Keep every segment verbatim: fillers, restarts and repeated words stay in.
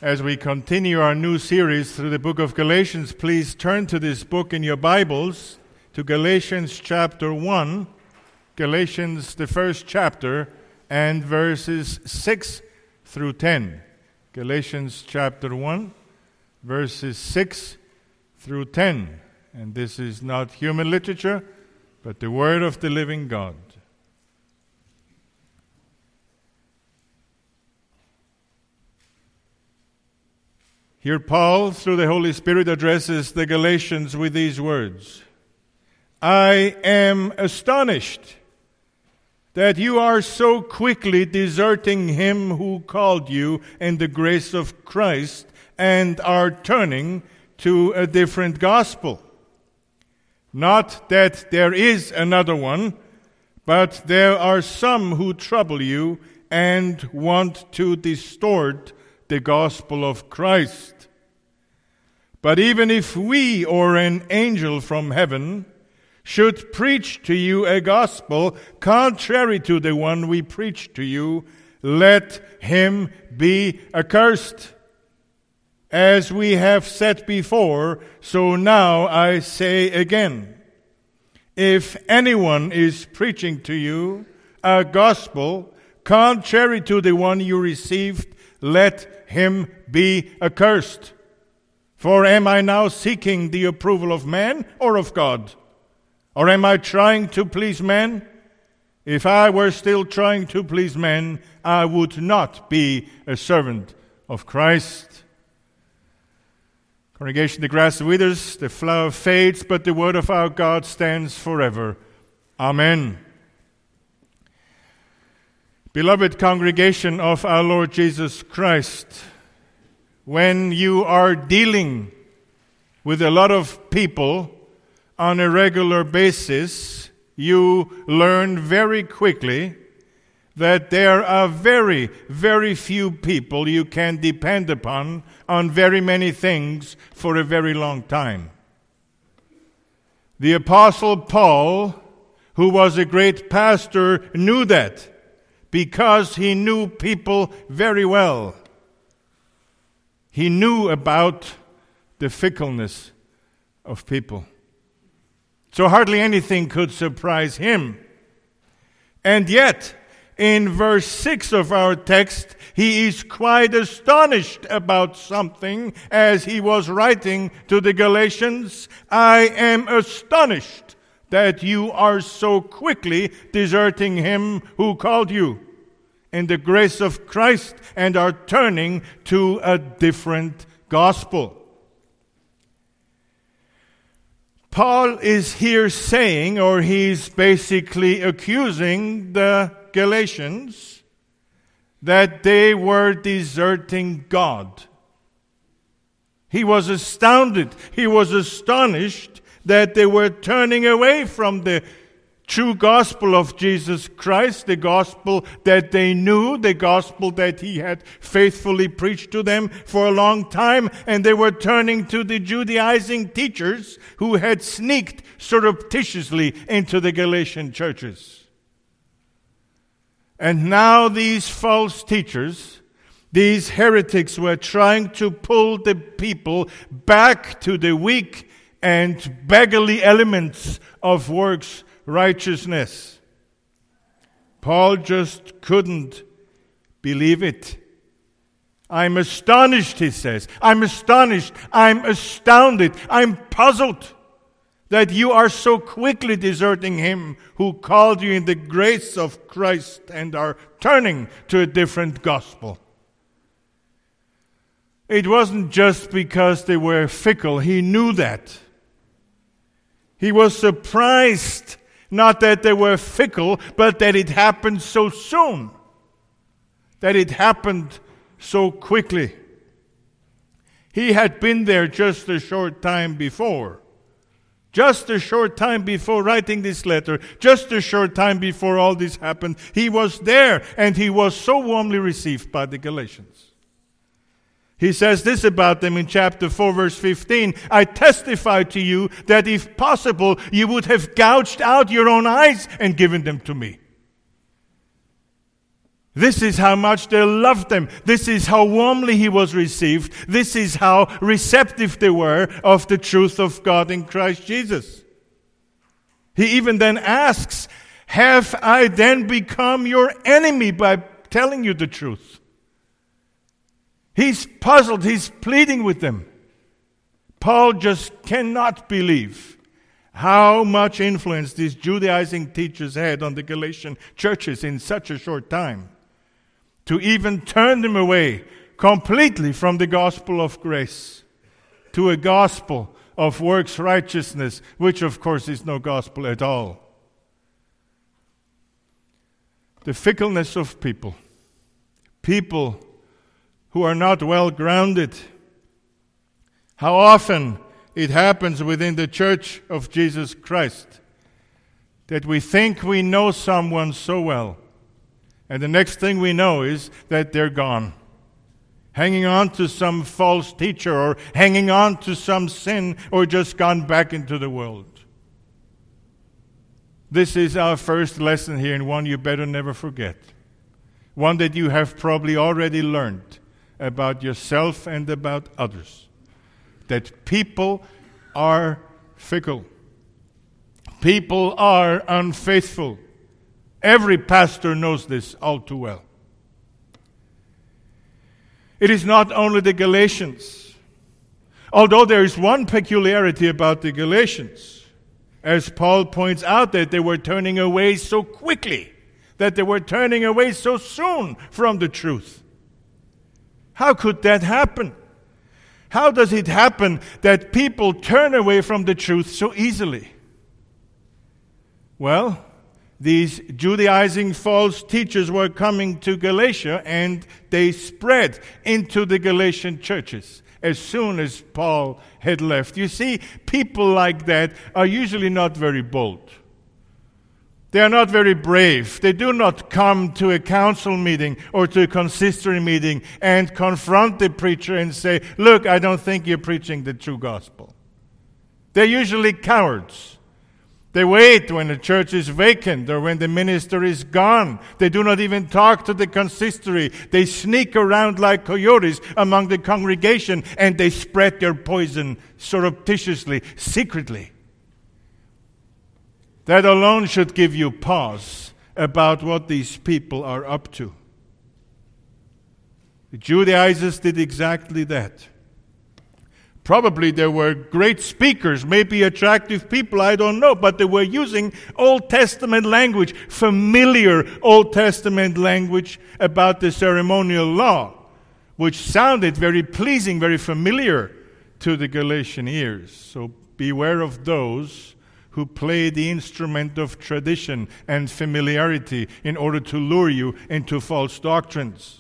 As we continue our new series through the book of Galatians, please turn to this book in your Bibles, to Galatians chapter one, Galatians the first chapter, and verses six through ten. Galatians chapter one, verses six through ten. And this is not human literature, but the word of the living God. Here Paul, through the Holy Spirit, addresses the Galatians with these words. I am astonished that you are so quickly deserting him who called you in the grace of Christ and are turning to a different gospel. Not that there is another one, but there are some who trouble you and want to distort the gospel of Christ. But even if we or an angel from heaven should preach to you a gospel contrary to the one we preach to you, let him be accursed. As we have said before, so now I say again, if anyone is preaching to you a gospel contrary to the one you received, let him be accursed. For am I now seeking the approval of man or of God? Or am I trying to please men? If I were still trying to please men, I would not be a servant of Christ. Congregation, the grass withers, the flower fades, but the word of our God stands forever. Amen. Beloved congregation of our Lord Jesus Christ, when you are dealing with a lot of people on a regular basis, you learn very quickly that there are very, very few people you can depend upon on very many things for a very long time. The Apostle Paul, who was a great pastor, knew that, because he knew people very well. He knew about the fickleness of people. So hardly anything could surprise him. And yet, in verse six of our text, he is quite astonished about something as he was writing to the Galatians. I am astonished that you are so quickly deserting him who called you in the grace of Christ and are turning to a different gospel. Paul is here saying, or he's basically accusing the Galatians that they were deserting God. He was astounded, he was astonished that they were turning away from the true gospel of Jesus Christ, the gospel that they knew, the gospel that he had faithfully preached to them for a long time, and they were turning to the Judaizing teachers who had sneaked surreptitiously into the Galatian churches. And now these false teachers, these heretics, were trying to pull the people back to the weak and beggarly elements of works righteousness. Paul just couldn't believe it. I'm astonished, he says. I'm astonished. I'm astounded. I'm puzzled that you are so quickly deserting him who called you in the grace of Christ and are turning to a different gospel. It wasn't just because they were fickle. He knew that. He was surprised, not that they were fickle, but that it happened so soon. That it happened so quickly. He had been there just a short time before. Just a short time before writing this letter, just a short time before all this happened, he was there, and he was so warmly received by the Galatians. He says this about them in chapter four, verse fifteen. I testify to you that if possible, you would have gouged out your own eyes and given them to me. This is how much they loved them. This is how warmly he was received. This is how receptive they were of the truth of God in Christ Jesus. He even then asks, have I then become your enemy by telling you the truth? He's puzzled. He's pleading with them. Paul just cannot believe how much influence these Judaizing teachers had on the Galatian churches in such a short time, to even turn them away completely from the gospel of grace to a gospel of works righteousness, which of course is no gospel at all. The fickleness of people, people who are not well grounded. How often it happens within the church of Jesus Christ that we think we know someone so well, and the next thing we know is that they're gone, hanging on to some false teacher or hanging on to some sin or just gone back into the world. This is our first lesson here, and one you better never forget. One that you have probably already learned about yourself and about others. That people are fickle. People are unfaithful. Every pastor knows this all too well. It is not only the Galatians. Although there is one peculiarity about the Galatians, as Paul points out, that they were turning away so quickly, that they were turning away so soon from the truth. How could that happen? How does it happen that people turn away from the truth so easily? Well, these Judaizing false teachers were coming to Galatia, and they spread into the Galatian churches as soon as Paul had left. You see, people like that are usually not very bold. They are not very brave. They do not come to a council meeting or to a consistory meeting and confront the preacher and say, look, I don't think you're preaching the true gospel. They're usually cowards. They wait when the church is vacant or when the minister is gone. They do not even talk to the consistory. They sneak around like coyotes among the congregation, and they spread their poison surreptitiously, secretly. That alone should give you pause about what these people are up to. The Judaizers did exactly that. Probably there were great speakers, maybe attractive people, I don't know, but they were using Old Testament language, familiar Old Testament language about the ceremonial law, which sounded very pleasing, very familiar to the Galatian ears. So beware of those who play the instrument of tradition and familiarity in order to lure you into false doctrines.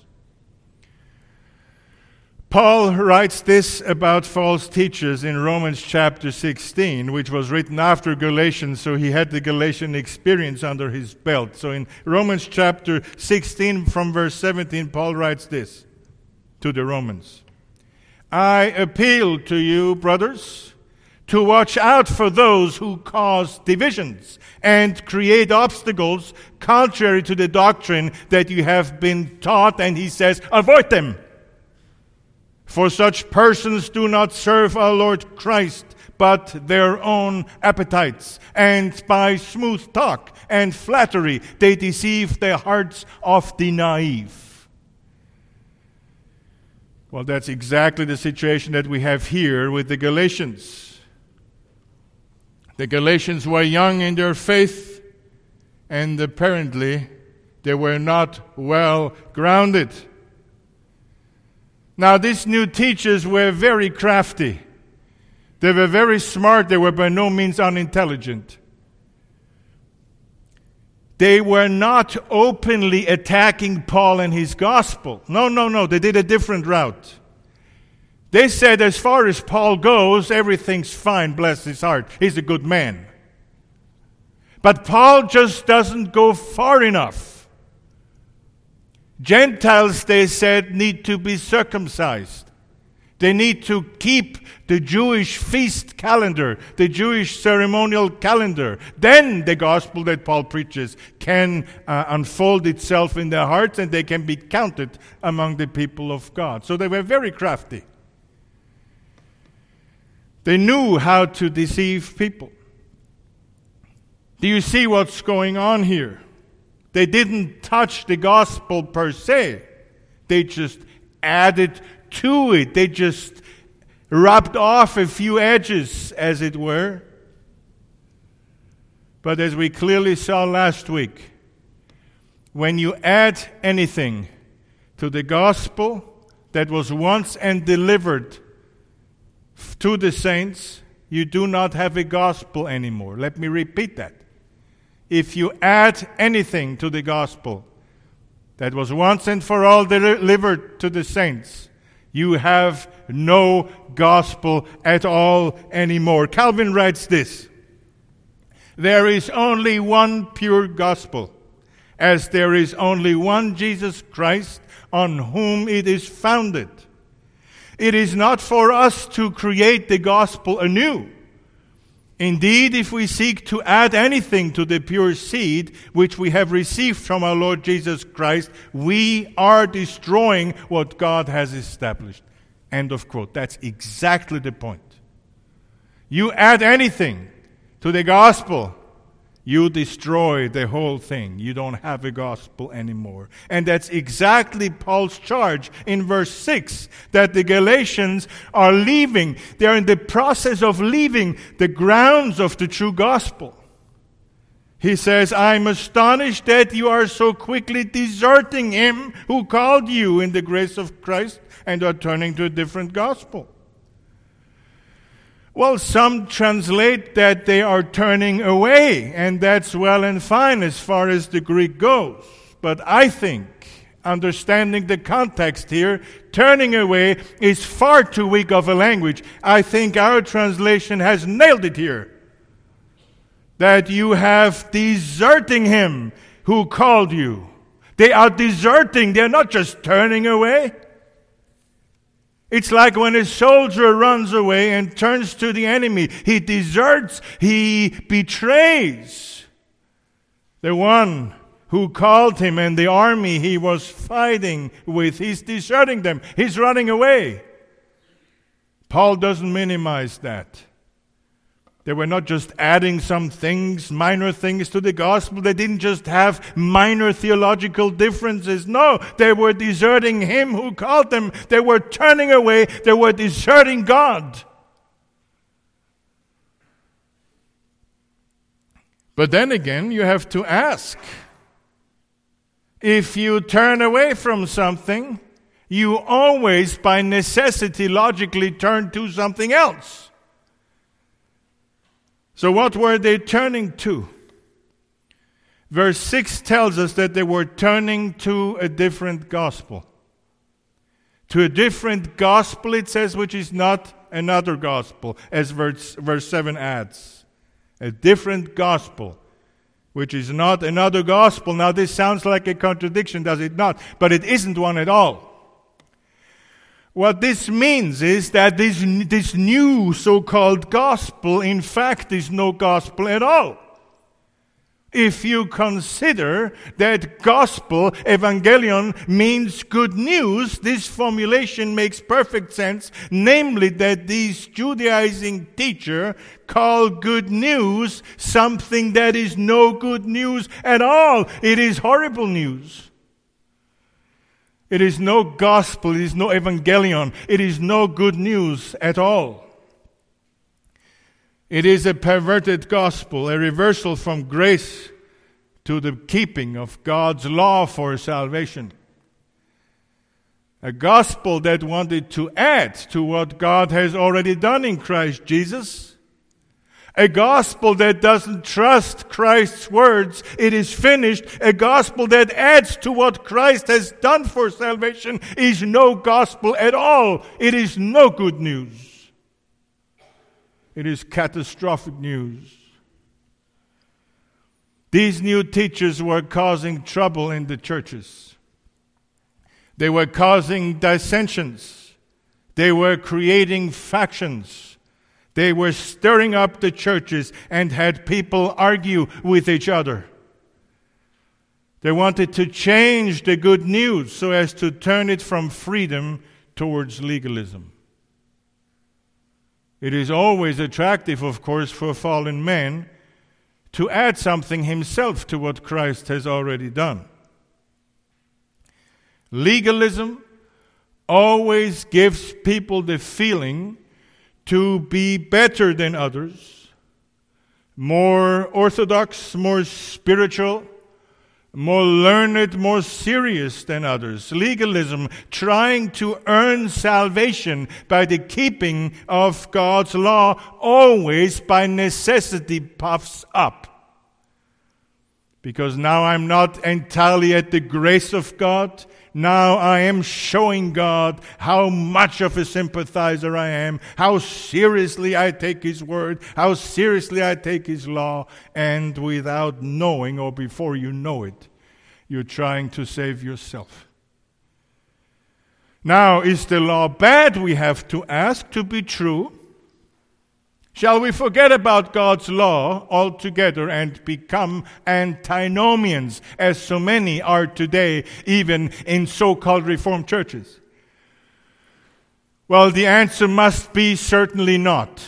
Paul writes this about false teachers in Romans chapter sixteen, which was written after Galatians, so he had the Galatian experience under his belt. So in Romans chapter sixteen, from verse seventeen, Paul writes this to the Romans. I appeal to you, brothers, to watch out for those who cause divisions and create obstacles contrary to the doctrine that you have been taught. And he says, avoid them. For such persons do not serve our Lord Christ, but their own appetites. And by smooth talk and flattery, they deceive the hearts of the naive. Well, that's exactly the situation that we have here with the Galatians. The Galatians were young in their faith, and apparently they were not well grounded. Now, these new teachers were very crafty. They were very smart. They were by no means unintelligent. They were not openly attacking Paul and his gospel. No, no, no. They did a different route. They said, as far as Paul goes, everything's fine, bless his heart. He's a good man. But Paul just doesn't go far enough. Gentiles, they said, need to be circumcised. They need to keep the Jewish feast calendar, the Jewish ceremonial calendar. Then the gospel that Paul preaches can uh, unfold itself in their hearts, and they can be counted among the people of God. So they were very crafty. They knew how to deceive people. Do you see what's going on here? They didn't touch the gospel per se. They just added to it. They just rubbed off a few edges, as it were. But as we clearly saw last week, when you add anything to the gospel that was once and delivered to the saints, you do not have a gospel anymore. Let me repeat that. If you add anything to the gospel that was once and for all delivered to the saints, you have no gospel at all anymore. Calvin writes this: there is only one pure gospel, as there is only one Jesus Christ on whom it is founded. It is not for us to create the gospel anew. Indeed, if we seek to add anything to the pure seed which we have received from our Lord Jesus Christ, we are destroying what God has established. End of quote. That's exactly the point. You add anything to the gospel, you destroy the whole thing. You don't have a gospel anymore. And that's exactly Paul's charge in verse six, that the Galatians are leaving. They're in the process of leaving the grounds of the true gospel. He says, I'm astonished that you are so quickly deserting him who called you in the grace of Christ and are turning to a different gospel. Well, some translate that they are turning away, and that's well and fine as far as the Greek goes. But I think, understanding the context here, turning away is far too weak of a language. I think our translation has nailed it here. That you have deserting him who called you. They are deserting, they're not just turning away. It's like when a soldier runs away and turns to the enemy. He deserts, he betrays the one who called him and the army he was fighting with. He's deserting them. He's running away. Paul doesn't minimize that. They were not just adding some things, minor things to the gospel. They didn't just have minor theological differences. No, they were deserting him who called them. They were turning away. They were deserting God. But then again, you have to ask. If you turn away from something, you always, by necessity, logically turn to something else. So what were they turning to? Verse six tells us that they were turning to a different gospel. To a different gospel, it says, which is not another gospel, as verse, verse seven adds. A different gospel, which is not another gospel. Now this sounds like a contradiction, does it not? But it isn't one at all. What this means is that this, this new so-called gospel, in fact, is no gospel at all. If you consider that gospel, evangelion, means good news, this formulation makes perfect sense, namely that these Judaizing teachers call good news something that is no good news at all. It is horrible news. It is no gospel, it is no evangelion, it is no good news at all. It is a perverted gospel, a reversal from grace to the keeping of God's law for salvation. A gospel that wanted to add to what God has already done in Christ Jesus. A gospel that doesn't trust Christ's words, it is finished. A gospel that adds to what Christ has done for salvation is no gospel at all. It is no good news. It is catastrophic news. These new teachers were causing trouble in the churches. They were causing dissensions. They were creating factions. They were stirring up the churches and had people argue with each other. They wanted to change the good news so as to turn it from freedom towards legalism. It is always attractive, of course, for fallen man to add something himself to what Christ has already done. Legalism always gives people the feeling to be better than others, more orthodox, more spiritual, more learned, more serious than others. Legalism, trying to earn salvation by the keeping of God's law, always by necessity puffs up. Because now I'm not entirely at the grace of God. Now I am showing God how much of a sympathizer I am, how seriously I take His word, how seriously I take His law, and without knowing, or before you know it, you're trying to save yourself. Now, is the law bad, we have to ask, to be true? Shall we forget about God's law altogether and become antinomians, as so many are today, even in so-called Reformed churches? Well, the answer must be certainly not.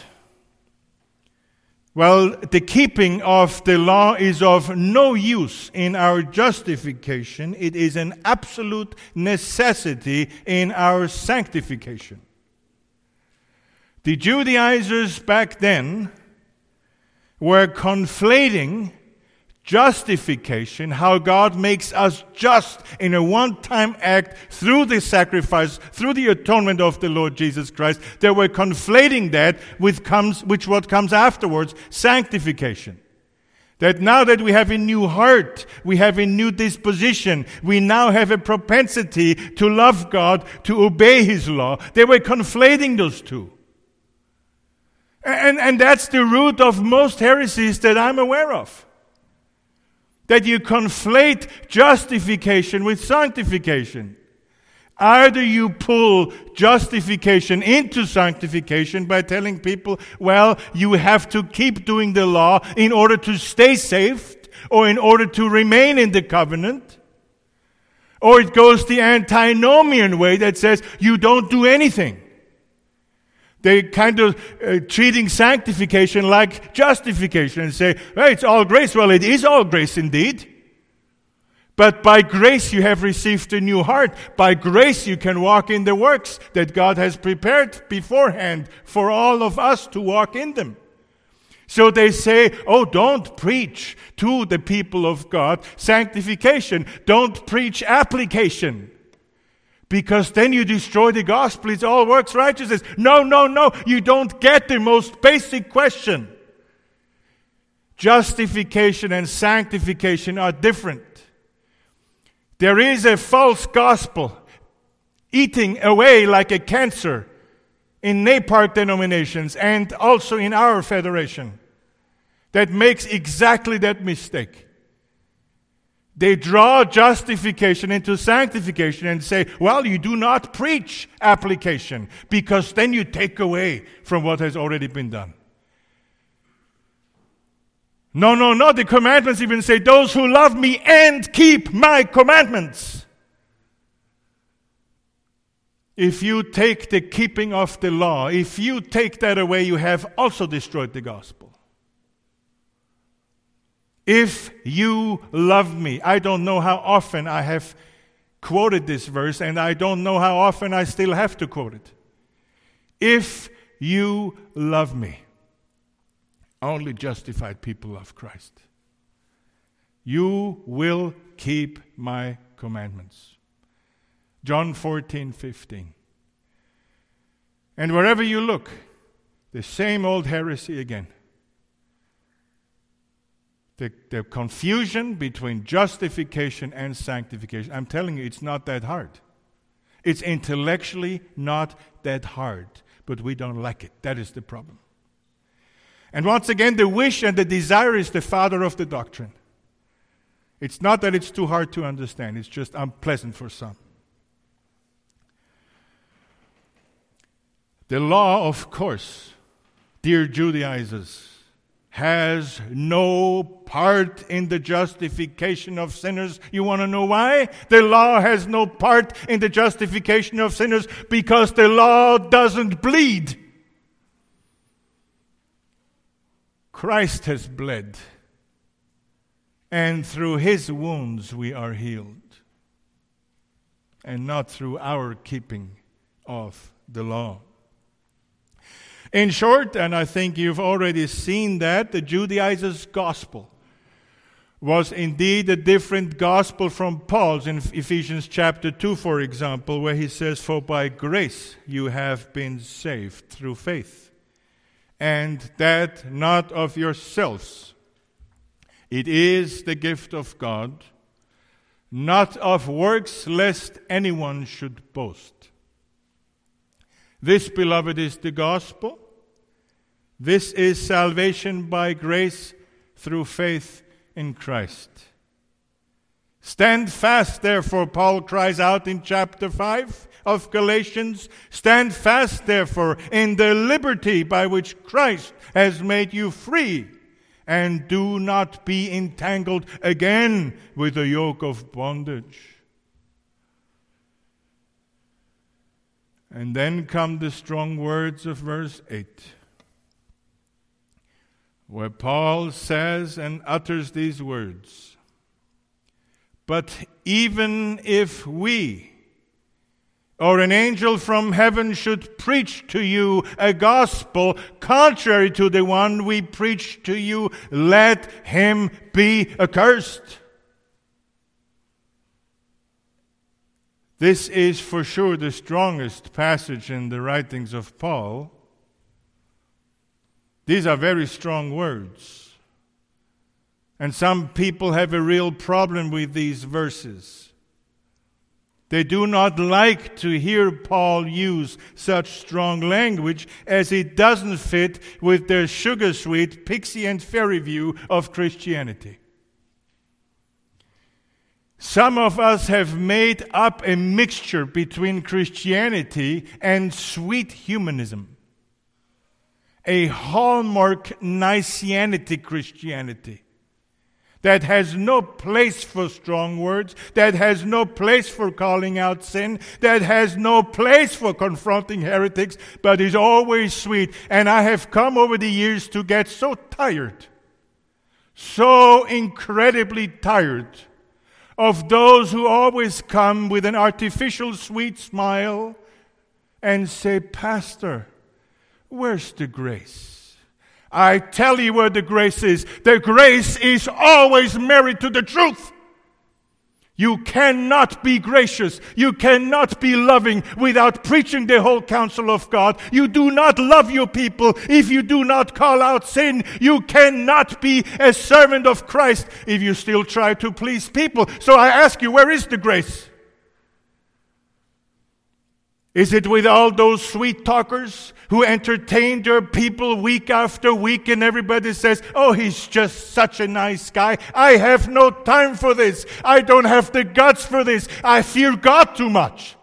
Well, the keeping of the law is of no use in our justification. It is an absolute necessity in our sanctification. The Judaizers back then were conflating justification, how God makes us just in a one-time act through the sacrifice, through the atonement of the Lord Jesus Christ. They were conflating that with comes, which what comes afterwards, sanctification. That now that we have a new heart, we have a new disposition, we now have a propensity to love God, to obey His law. They were conflating those two. And, and that's the root of most heresies that I'm aware of. That you conflate justification with sanctification. Either you pull justification into sanctification by telling people, well, you have to keep doing the law in order to stay saved, or in order to remain in the covenant. Or it goes the antinomian way that says, you don't do anything. They kind of uh, treating sanctification like justification and say, well, it's all grace. Well, it is all grace indeed. But by grace you have received a new heart. By grace you can walk in the works that God has prepared beforehand for all of us to walk in them. So they say, oh, don't preach to the people of God sanctification. Don't preach application. Because then you destroy the gospel. It's all works righteousness. No, no, no. You don't get the most basic question. Justification and sanctification are different. There is a false gospel eating away like a cancer in NAPART denominations and also in our federation that makes exactly that mistake. They draw justification into sanctification and say, well, you do not preach application because then you take away from what has already been done. No, no, no. The commandments even say, those who love me and keep my commandments. If you take the keeping of the law, if you take that away, you have also destroyed the gospel. If you love me. I don't know how often I have quoted this verse, and I don't know how often I still have to quote it. If you love me. Only justified people love Christ. You will keep my commandments. John fourteen fifteen. And wherever you look, the same old heresy again. The, the confusion between justification and sanctification. I'm telling you, it's not that hard. It's intellectually not that hard, but we don't like it. That is the problem. And once again, the wish and the desire is the father of the doctrine. It's not that it's too hard to understand. It's just unpleasant for some. The law, of course, dear Judaizers, has no part in the justification of sinners. You want to know why? The law has no part in the justification of sinners because the law doesn't bleed. Christ has bled, and through his wounds we are healed, and not through our keeping of the law. In short, and I think you've already seen that, the Judaizers' gospel was indeed a different gospel from Paul's in Ephesians chapter two, for example, where he says, "For by grace you have been saved through faith, and that not of yourselves. It is the gift of God, not of works, lest anyone should boast." This, beloved, is the gospel. This is salvation by grace through faith in Christ. Stand fast, therefore, Paul cries out in chapter five of Galatians. Stand fast, therefore, in the liberty by which Christ has made you free, and do not be entangled again with the yoke of bondage. And then come the strong words of verse eight, where Paul says and utters these words, "But even if we, or an angel from heaven, should preach to you a gospel contrary to the one we preach to you, let him be accursed." This is for sure the strongest passage in the writings of Paul. These are very strong words. And some people have a real problem with these verses. They do not like to hear Paul use such strong language, as it doesn't fit with their sugar-sweet pixie and fairy view of Christianity. Some of us have made up a mixture between Christianity and sweet humanism, a hallmark Niceanity Christianity that has no place for strong words, that has no place for calling out sin, that has no place for confronting heretics, but is always sweet. And I have come over the years to get so tired, so incredibly tired of those who always come with an artificial sweet smile and say, "Pastor, where's the grace?" I tell you where the grace is. The grace is always married to the truth. You cannot be gracious, you cannot be loving without preaching the whole counsel of God. You do not love your people if you do not call out sin. You cannot be a servant of Christ if you still try to please people. So I ask you, where is the grace? Is it with all those sweet talkers who entertain their people week after week and everybody says, "Oh, he's just such a nice guy. I have no time for this. I don't have the guts for this. I fear God too much"?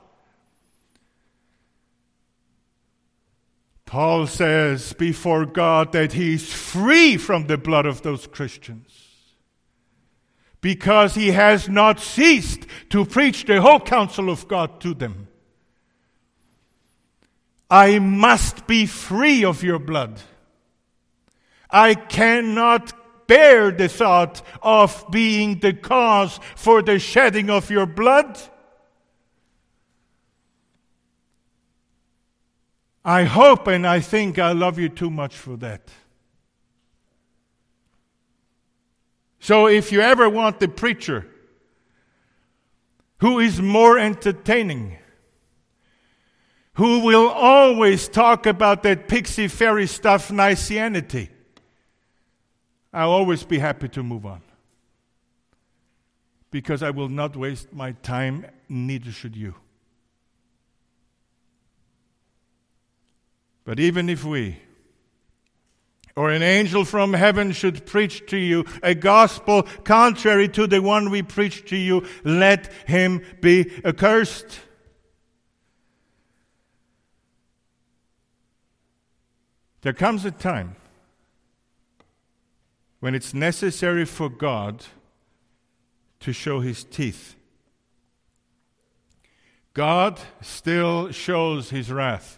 Paul says before God that he's free from the blood of those Christians, because he has not ceased to preach the whole counsel of God to them. I must be free of your blood. I cannot bear the thought of being the cause for the shedding of your blood. I hope and I think I love you too much for that. So if you ever want the preacher who is more entertaining, who will always talk about that pixie fairy stuff, Niceanity, I'll always be happy to move on. Because I will not waste my time, neither should you. But even if we, or an angel from heaven, should preach to you a gospel contrary to the one we preach to you, let him be accursed. There comes a time when it's necessary for God to show his teeth. God still shows his wrath.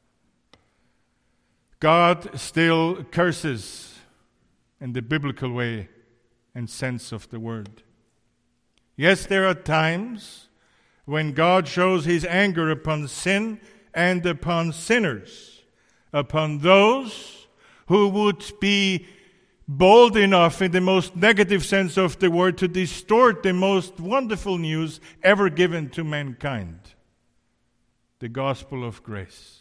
God still curses in the biblical way and sense of the word. Yes, there are times when God shows his anger upon sin and upon sinners, upon those who would be bold enough, in the most negative sense of the word, to distort the most wonderful news ever given to mankind, the gospel of grace.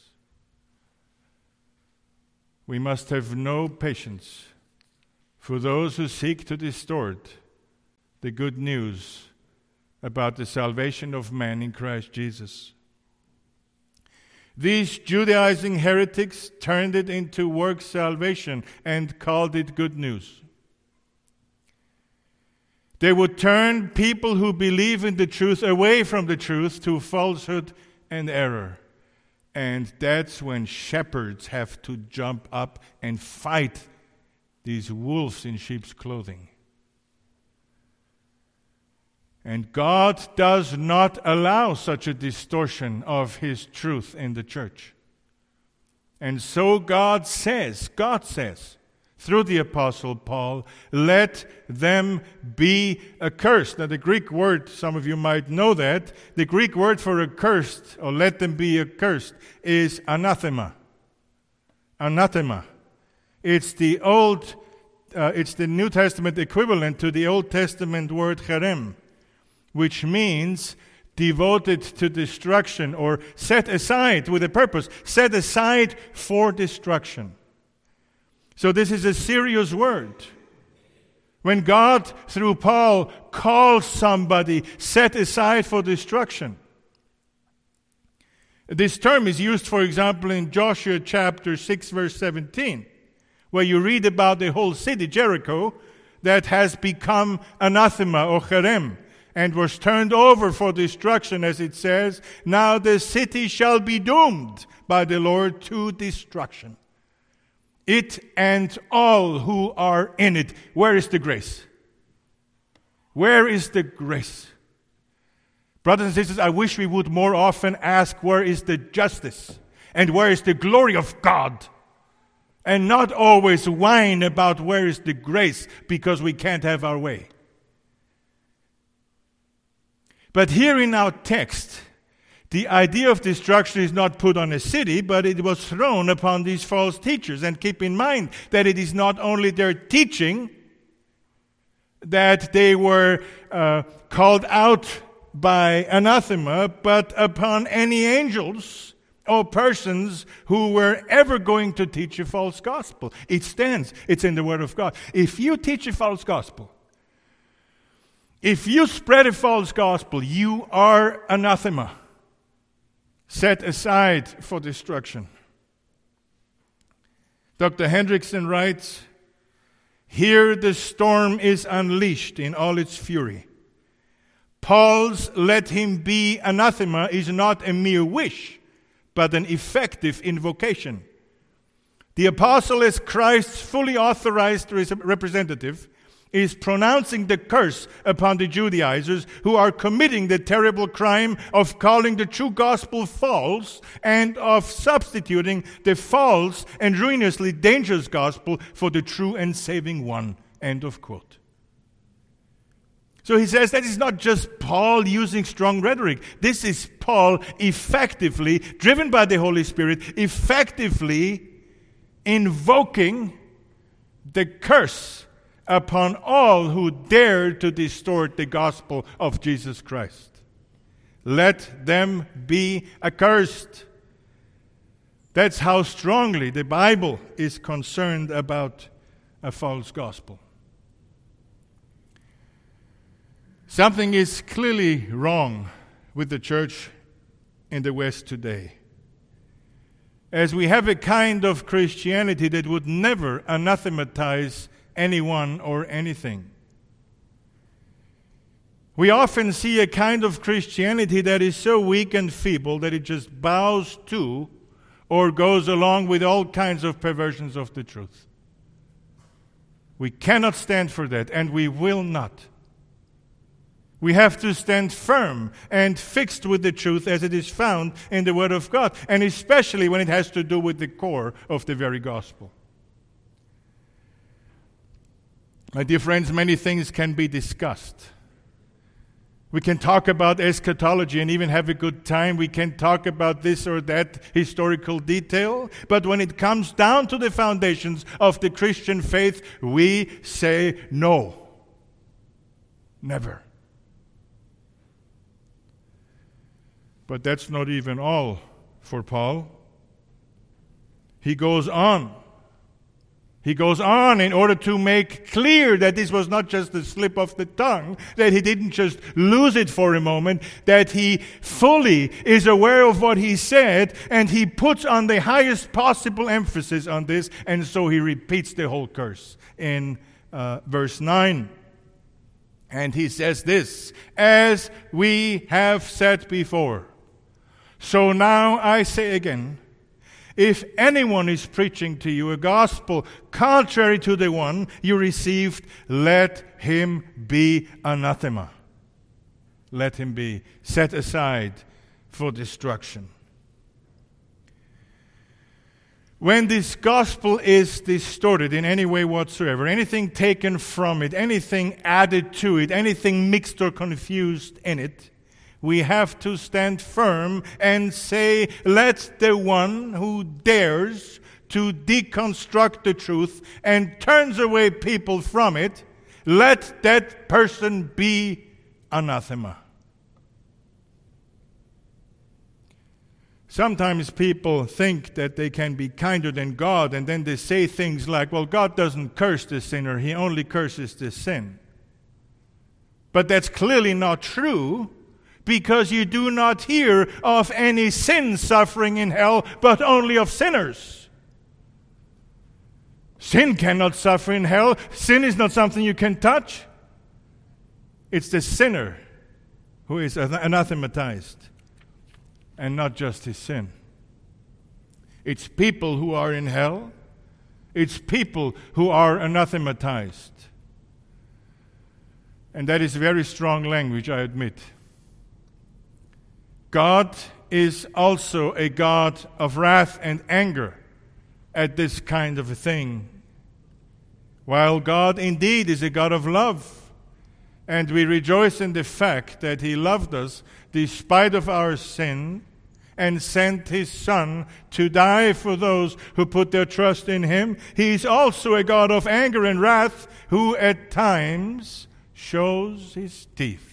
We must have no patience for those who seek to distort the good news about the salvation of man in Christ Jesus. These Judaizing heretics turned it into works salvation and called it good news. They would turn people who believe in the truth away from the truth to falsehood and error. And that's when shepherds have to jump up and fight these wolves in sheep's clothing. And God does not allow such a distortion of his truth in the church. And so God says, God says, through the Apostle Paul, let them be accursed. Now the Greek word, some of you might know that, the Greek word for accursed, or let them be accursed, is anathema. Anathema. It's the old, uh, it's the New Testament equivalent to the Old Testament word cherem, which means devoted to destruction or set aside with a purpose, set aside for destruction. So this is a serious word. When God, through Paul, calls somebody set aside for destruction. This term is used, for example, in Joshua chapter six, verse seventeen, where you read about the whole city, Jericho, that has become anathema or cherem, and was turned over for destruction, as it says, now the city shall be doomed by the Lord to destruction. It and all who are in it. Where is the grace? Where is the grace? Brothers and sisters, I wish we would more often ask, where is the justice? And where is the glory of God? And not always whine about where is the grace, because we can't have our way. But here in our text, the idea of destruction is not put on a city, but it was thrown upon these false teachers. And keep in mind that it is not only their teaching that they were uh, called out by anathema, but upon any angels or persons who were ever going to teach a false gospel. It stands. It's in the Word of God. If you teach a false gospel, if you spread a false gospel, you are anathema, set aside for destruction. Doctor Hendrickson writes, here the storm is unleashed in all its fury. Paul's let him be anathema is not a mere wish, but an effective invocation. The apostle, as Christ's fully authorized representative, is pronouncing the curse upon the Judaizers who are committing the terrible crime of calling the true gospel false and of substituting the false and ruinously dangerous gospel for the true and saving one. End of quote. So he says that is not just Paul using strong rhetoric. This is Paul effectively, driven by the Holy Spirit, effectively invoking the curse upon all who dare to distort the gospel of Jesus Christ. Let them be accursed. That's how strongly the Bible is concerned about a false gospel. Something is clearly wrong with the church in the West today, as we have a kind of Christianity that would never anathematize anyone or anything. We often see a kind of Christianity that is so weak and feeble that it just bows to or goes along with all kinds of perversions of the truth. We cannot stand for that, and we will not. We have to stand firm and fixed with the truth as it is found in the Word of God, and especially when it has to do with the core of the very gospel. My dear friends, many things can be discussed. We can talk about eschatology and even have a good time. We can talk about this or that historical detail. But when it comes down to the foundations of the Christian faith, we say no. Never. But that's not even all for Paul. He goes on. He goes on in order to make clear that this was not just a slip of the tongue, that he didn't just lose it for a moment, that he fully is aware of what he said, and he puts on the highest possible emphasis on this, and so he repeats the whole curse in uh, verse nine. And he says this, "As we have said before, so now I say again, if anyone is preaching to you a gospel contrary to the one you received, let him be anathema. Let him be set aside for destruction." When this gospel is distorted in any way whatsoever, anything taken from it, anything added to it, anything mixed or confused in it, we have to stand firm and say, let the one who dares to deconstruct the truth and turns away people from it, let that person be anathema. Sometimes people think that they can be kinder than God, and then they say things like, well, God doesn't curse the sinner, He only curses the sin. But that's clearly not true, because you do not hear of any sin suffering in hell, but only of sinners. Sin cannot suffer in hell. Sin is not something you can touch. It's the sinner who is anathematized, and not just his sin. It's people who are in hell. It's people who are anathematized. And that is very strong language, I admit. God is also a God of wrath and anger at this kind of a thing. While God indeed is a God of love, and we rejoice in the fact that He loved us despite of our sin and sent His Son to die for those who put their trust in Him, He is also a God of anger and wrath who at times shows His teeth.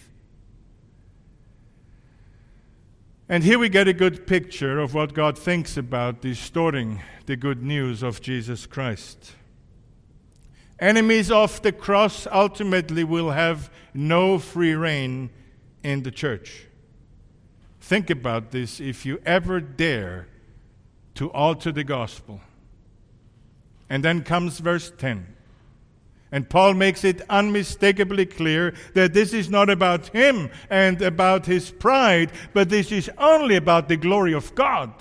And here we get a good picture of what God thinks about distorting the good news of Jesus Christ. Enemies of the cross ultimately will have no free reign in the church. Think about this if you ever dare to alter the gospel. And then comes verse ten. And Paul makes it unmistakably clear that this is not about him and about his pride, but this is only about the glory of God.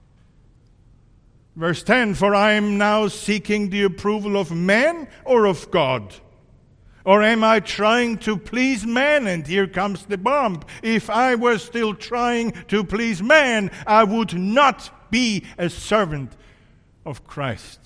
Verse ten, "For I am now seeking the approval of man or of God? Or am I trying to please man?" And here comes the bomb. If I were still trying to please man, I would not be a servant of Christ.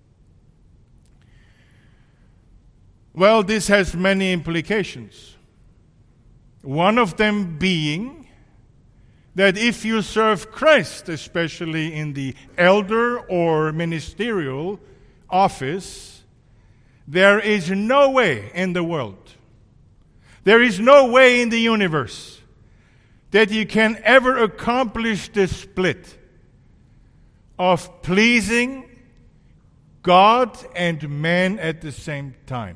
Well, this has many implications. One of them being that if you serve Christ, especially in the elder or ministerial office, there is no way in the world, there is no way in the universe that you can ever accomplish the split of pleasing God and man at the same time.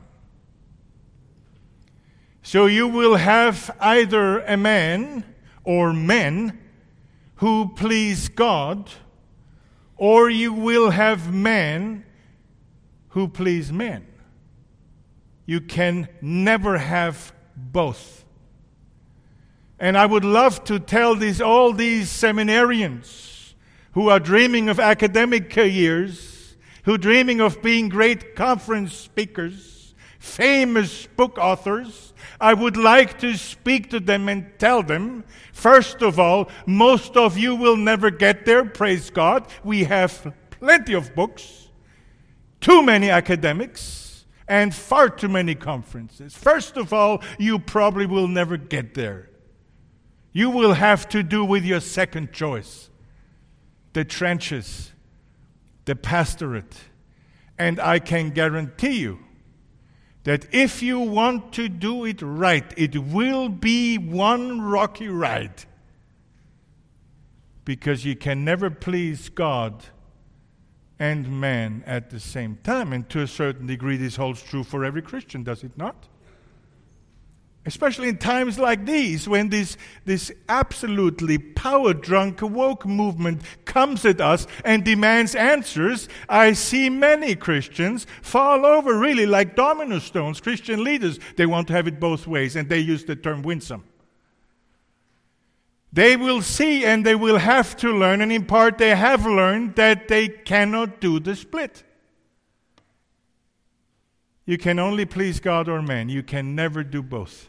So you will have either a man or men who please God, or you will have men who please men. You can never have both. And I would love to tell these all these seminarians who are dreaming of academic careers, who are dreaming of being great conference speakers, famous book authors, I would like to speak to them and tell them, first of all, most of you will never get there, praise God. We have plenty of books, too many academics, and far too many conferences. First of all, you probably will never get there. You will have to do with your second choice, the trenches, the pastorate. And I can guarantee you that if you want to do it right, it will be one rocky ride. Because you can never please God and man at the same time. And to a certain degree, this holds true for every Christian, does it not? Especially in times like these, when this, this absolutely power-drunk woke movement comes at us and demands answers, I see many Christians fall over really like domino stones. Christian leaders, they want to have it both ways, and they use the term winsome. They will see and they will have to learn, and in part they have learned, that they cannot do the split. You can only please God or man. You can never do both.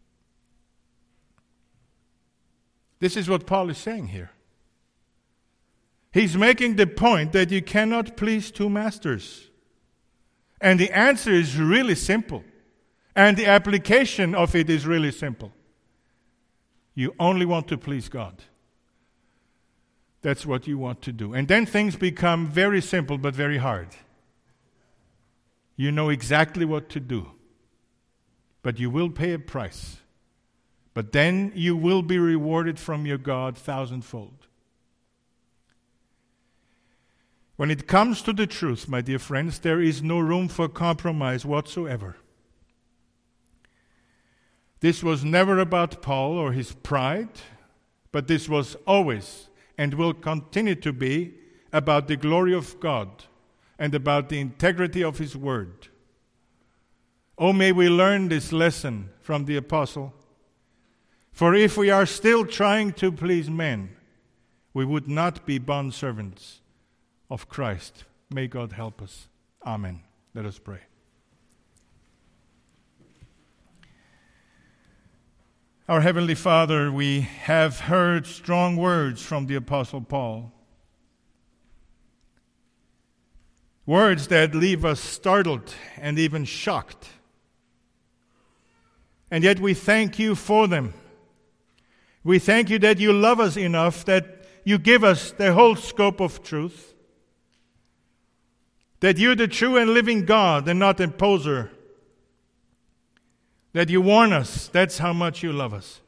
This is what Paul is saying here. He's making the point that you cannot please two masters. And the answer is really simple. And the application of it is really simple. You only want to please God. That's what you want to do. And then things become very simple but very hard. You know exactly what to do. But you will pay a price. But then you will be rewarded from your God thousandfold. When it comes to the truth, my dear friends, there is no room for compromise whatsoever. This was never about Paul or his pride, but this was always and will continue to be about the glory of God and about the integrity of His Word. Oh, may we learn this lesson from the apostle. For if we are still trying to please men, we would not be bondservants of Christ. May God help us. Amen. Let us pray. Our Heavenly Father, we have heard strong words from the Apostle Paul. Words that leave us startled and even shocked. And yet we thank you for them. We thank you that you love us enough that you give us the whole scope of truth. That you're the true and living God and not a poser. That you warn us. That's how much you love us.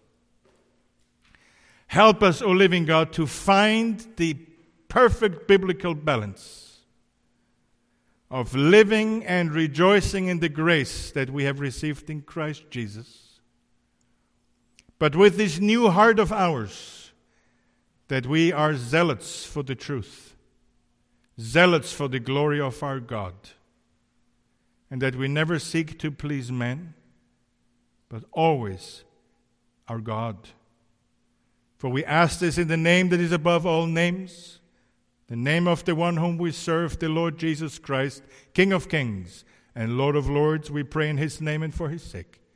Help us, O living God, to find the perfect biblical balance of living and rejoicing in the grace that we have received in Christ Jesus. But with this new heart of ours, that we are zealots for the truth, zealots for the glory of our God, and that we never seek to please men, but always our God. For we ask this in the name that is above all names, the name of the one whom we serve, the Lord Jesus Christ, King of kings and Lord of lords. We pray in His name and for His sake.